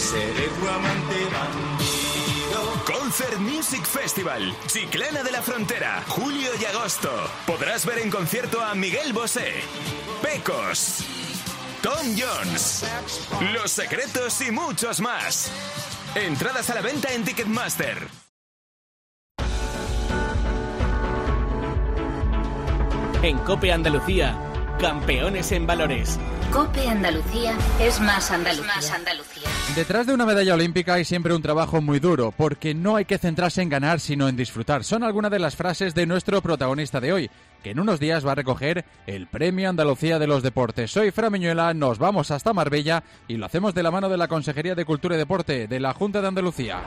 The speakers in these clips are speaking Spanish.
seré tu amante bandido. Concert Music Festival, Chiclana de la Frontera, julio y agosto. Podrás ver en concierto a Miguel Bosé, Pecos, Tom Jones, Los Secretos y muchos más. Entradas a la venta en Ticketmaster. En COPE Andalucía, campeones en valores. COPE Andalucía es más Andalucía. Detrás de una medalla olímpica hay siempre un trabajo muy duro, porque no hay que centrarse en ganar, sino en disfrutar. Son algunas de las frases de nuestro protagonista de hoy, que en unos días va a recoger el Premio Andalucía de los Deportes. Soy Fra Miñuela, nos vamos hasta Marbella y lo hacemos de la mano de la Consejería de Cultura y Deporte de la Junta de Andalucía.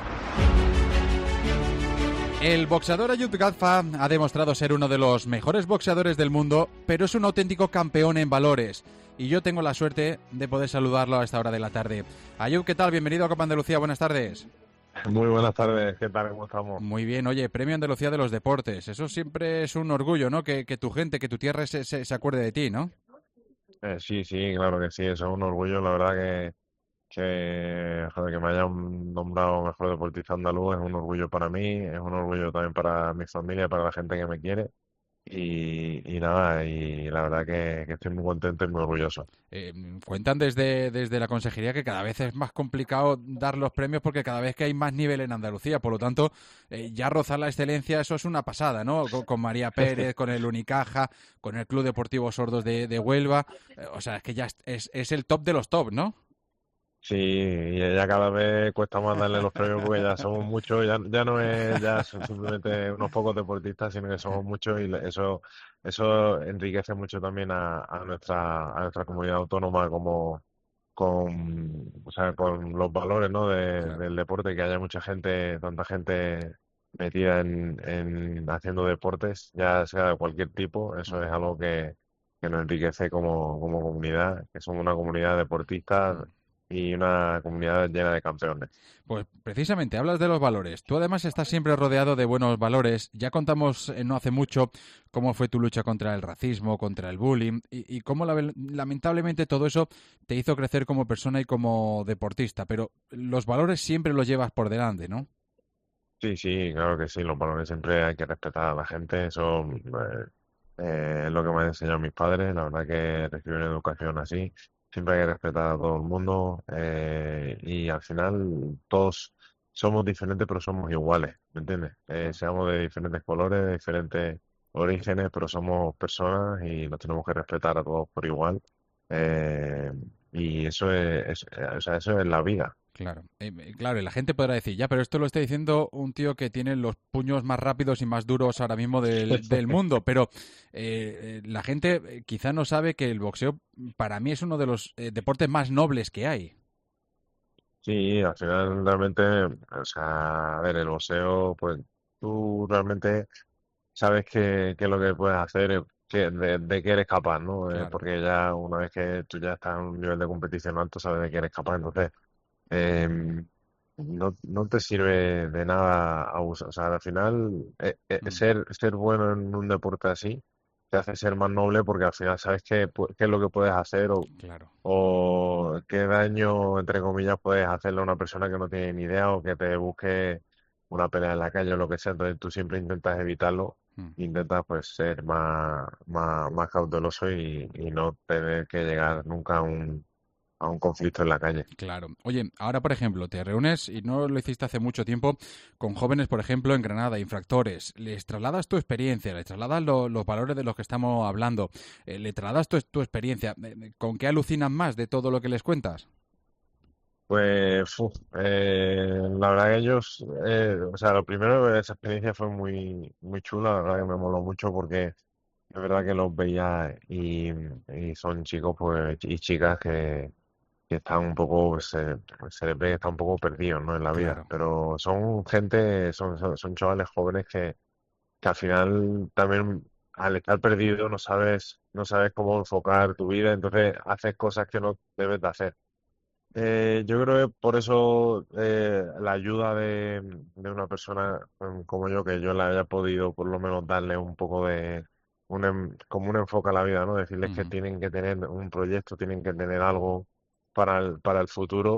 El boxeador Ayub Gazfa ha demostrado ser uno de los mejores boxeadores del mundo, pero es un auténtico campeón en valores. Y yo tengo la suerte de poder saludarlo a esta hora de la tarde. Ayub, ¿qué tal? Bienvenido a Copa Andalucía, buenas tardes. Muy buenas tardes, ¿qué tal? ¿Cómo estamos? Muy bien, oye, Premio Andalucía de los Deportes. Eso siempre es un orgullo, ¿no? Que tu gente, que tu tierra se acuerde de ti, ¿no? Sí, claro que sí, eso es un orgullo, la verdad joder, que me hayan nombrado mejor deportista andaluz es un orgullo para mí, es un orgullo también para mi familia, para la gente que me quiere y nada, y la verdad que estoy muy contento y muy orgulloso. Cuentan desde la consejería que cada vez es más complicado dar los premios porque cada vez que hay más nivel en Andalucía, por lo tanto ya rozar la excelencia, eso es una pasada, ¿no? Con María Pérez, con el Unicaja, con el Club Deportivo Sordos de Huelva, o sea, es que ya es el top de los top, ¿no? Sí, y ya cada vez cuesta más darle los premios porque ya somos muchos, ya no es ya son simplemente unos pocos deportistas, sino que somos muchos y eso enriquece mucho también a nuestra comunidad autónoma o sea, con los valores, ¿no? Del deporte, que haya mucha gente, tanta gente metida en haciendo deportes, ya sea de cualquier tipo, eso es algo que nos enriquece como comunidad, que somos una comunidad deportista y una comunidad llena de campeones. Pues precisamente hablas de los valores. Tú además estás siempre rodeado de buenos valores. Ya contamos no hace mucho cómo fue tu lucha contra el racismo, contra el bullying y cómo lamentablemente todo eso te hizo crecer como persona y como deportista. Pero los valores siempre los llevas por delante, ¿no? Sí, claro que sí. Los valores siempre hay que respetar a la gente. Eso es lo que me han enseñado mis padres. La verdad que recibí una educación así. Siempre hay que respetar a todo el mundo y al final todos somos diferentes pero somos iguales, ¿me entiendes? Seamos de diferentes colores, de diferentes orígenes, pero somos personas y nos tenemos que respetar a todos por igual. Eh, y o sea, eso es la vida. Claro, claro, y la gente podrá decir, ya, pero esto lo está diciendo un tío que tiene los puños más rápidos y más duros ahora mismo del mundo, pero la gente quizá no sabe que el boxeo para mí es uno de los deportes más nobles que hay. Sí, al final realmente, o sea, a ver, el boxeo, pues tú realmente sabes qué es lo que puedes hacer, de qué eres capaz, ¿no? Claro. Porque ya una vez que tú ya estás en un nivel de competición alto, sabes de qué eres capaz, entonces no te sirve de nada abusar. O sea, al final, ser bueno en un deporte así te hace ser más noble porque al final sabes qué es lo que puedes hacer Claro. o qué daño, entre comillas, puedes hacerle a una persona que no tiene ni idea o que te busque una pelea en la calle o lo que sea. Entonces tú siempre intentas evitarlo, intentas pues ser más cauteloso y no tener que llegar nunca a un conflicto en la calle. Claro. Oye, ahora, por ejemplo, te reúnes, y no lo hiciste hace mucho tiempo, con jóvenes, por ejemplo, en Granada, infractores. Les trasladas tu experiencia, les trasladas los valores de los que estamos hablando, le trasladas tu experiencia. ¿Con qué alucinan más de todo lo que les cuentas? Pues, la verdad que ellos, o sea, lo primero, esa experiencia fue muy chula, la verdad que me moló mucho porque es verdad que los veía y son chicos pues y chicas que están un poco, se les ve que están un poco perdidos, ¿no? En la vida, Claro. pero son gente, son chavales jóvenes que al final también al estar perdido no sabes cómo enfocar tu vida, entonces haces cosas que no debes de hacer. Yo creo que por eso la ayuda de una persona como yo, que yo le haya podido por lo menos darle un poco de como un enfoque a la vida, ¿no? Decirles que Ujú. tienen que tener un proyecto, tienen que tener algo para el futuro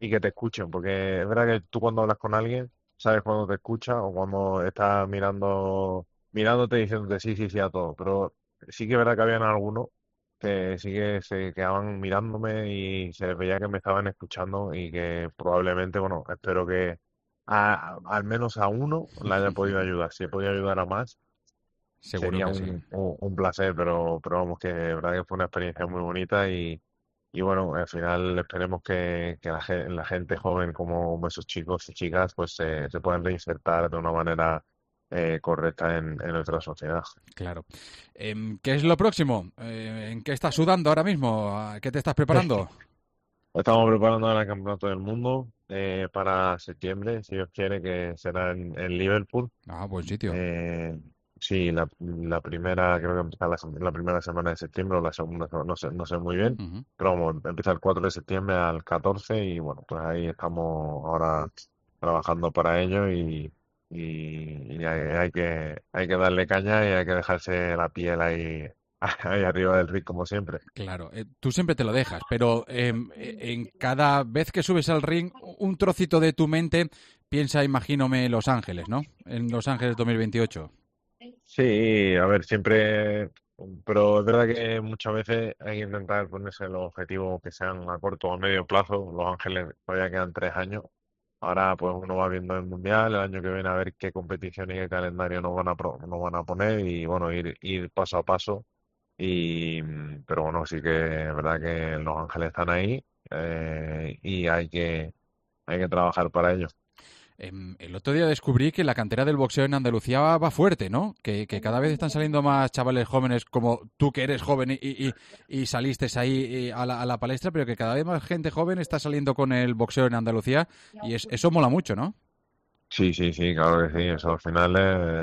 y que te escuchen, porque es verdad que tú cuando hablas con alguien, sabes cuando te escucha o cuando está mirándote y diciéndote sí a todo, pero sí que es verdad que habían algunos que sí que se quedaban mirándome y se les veía que me estaban escuchando y que probablemente, bueno, espero que al menos a uno le haya podido ayudar. Si he podido ayudar a más, Seguro sería que sí. un placer, pero vamos, que de verdad que fue una experiencia muy bonita y bueno, al final esperemos que la gente joven como esos chicos y chicas pues se puedan reinsertar de una manera correcta en nuestra sociedad. Claro. ¿Qué es lo próximo? ¿En qué estás sudando ahora mismo? ¿A qué te estás preparando? Estamos preparando ahora el Campeonato del Mundo para septiembre, si Dios quiere, que será en Liverpool. Ah, buen sitio. Sí, la primera, creo que empieza la primera semana de septiembre o la segunda, no sé muy bien, Ujú. pero vamos, empieza el 4 de septiembre al 14 y bueno, pues ahí estamos ahora trabajando para ello y hay que darle caña y hay que dejarse la piel ahí arriba del ring como siempre. Claro, tú siempre te lo dejas, pero en cada vez que subes al ring, un trocito de tu mente piensa, imagínome, Los Ángeles, ¿no? En Los Ángeles 2028. Sí, a ver, siempre, pero es verdad que muchas veces hay que intentar ponerse los objetivos que sean a corto o a medio plazo. Los Ángeles todavía quedan 3 años. Ahora pues uno va viendo el Mundial, el año que viene a ver qué competición y qué calendario nos van a poner y bueno, ir paso a paso. Pero bueno, sí que es verdad que Los Ángeles están ahí y hay que trabajar para ello. El otro día descubrí que la cantera del boxeo en Andalucía va fuerte, ¿no? Que cada vez están saliendo más chavales jóvenes como tú que eres joven y saliste ahí a la palestra, pero que cada vez más gente joven está saliendo con el boxeo en Andalucía y eso mola mucho, ¿no? Sí, claro que sí. Eso al final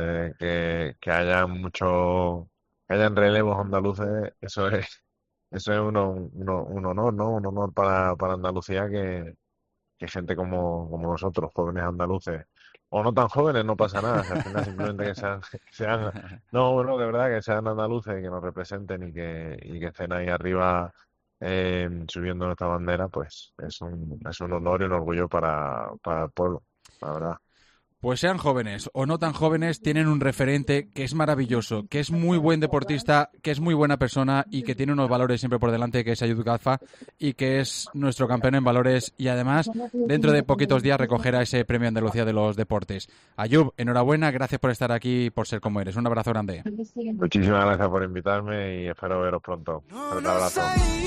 que haya que hayan relevos andaluces, eso es un honor, ¿no? Un honor para Andalucía que gente como nosotros, jóvenes andaluces, o no tan jóvenes, no pasa nada. Al final simplemente que no, bueno, de verdad que sean andaluces y que nos representen y que estén ahí arriba subiendo nuestra bandera, pues es un honor y un orgullo para el pueblo, la verdad. Pues sean jóvenes o no tan jóvenes, tienen un referente que es maravilloso, que es muy buen deportista, que es muy buena persona y que tiene unos valores siempre por delante, que es Ayub Gazfa, y que es nuestro campeón en valores y además dentro de poquitos días recogerá ese premio Andalucía de los deportes. Ayub, enhorabuena, gracias por estar aquí y por ser como eres. Un abrazo grande. Muchísimas gracias por invitarme y espero veros pronto. Un abrazo.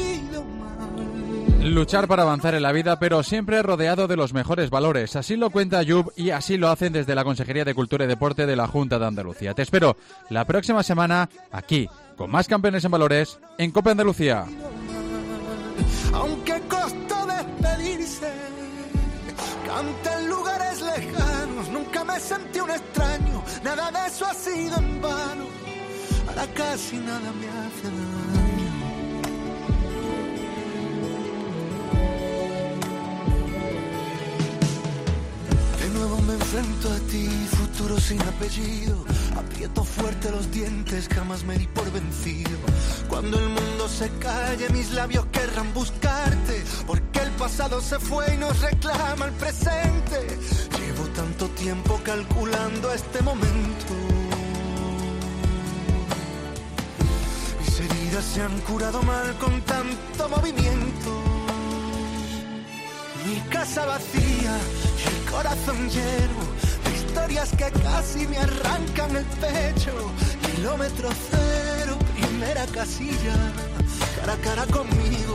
Luchar para avanzar en la vida, pero siempre rodeado de los mejores valores. Así lo cuenta Ayub y así lo hacen desde la Consejería de Cultura y Deporte de la Junta de Andalucía. Te espero la próxima semana aquí, con más campeones en valores en COPE Andalucía. Aunque costó despedirse, canta en lugares lejanos, nunca me sentí un extraño, nada de eso ha sido en vano, ahora casi nada me hace daño. Me enfrento a ti, futuro sin apellido. Aprieto fuerte los dientes, jamás me di por vencido. Cuando el mundo se calle, mis labios querrán buscarte, porque el pasado se fue y nos reclama el presente. Llevo tanto tiempo calculando este momento. Mis heridas se han curado mal con tanto movimiento. Mi casa vacía y el corazón lleno de historias que casi me arrancan el pecho. Kilómetro cero, primera casilla, cara a cara conmigo,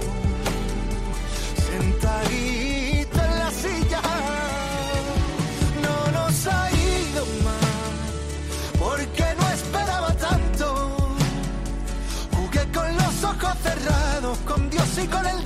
sentadito en la silla. No nos ha ido mal, porque no esperaba tanto. Jugué con los ojos cerrados, con Dios y con el